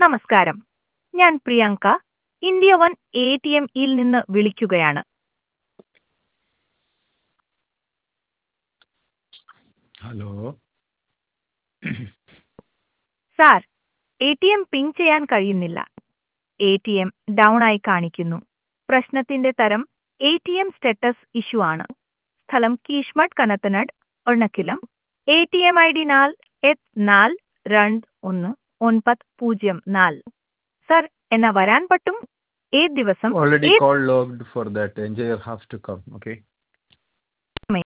നമസ്കാരം. ഞാൻ Priyanka, India one ATMയിൽ നിന്ന് വിളിക്കുകയാണ്. ഹലോ. സാർ, ATM പിൻ ചെയ്യാൻ കഴിയുന്നില്ല. ATM ഡൗൺ ആയി കാണിക്കുന്നു. പ്രശ്നത്തിന്റെ തരം ATM സ്റ്റാറ്റസ് ഇഷ്യൂ ആണ്. സ്ഥലം കീഷ്മഠ് കനത്തനഡ്, എർണക്കുലം. ATM ID 4-2-1-904. സർ, എന്നാ വരാൻ പറ്റും? ഏത് ദിവസം? Already call logged for that. Engineer has to come. Okay.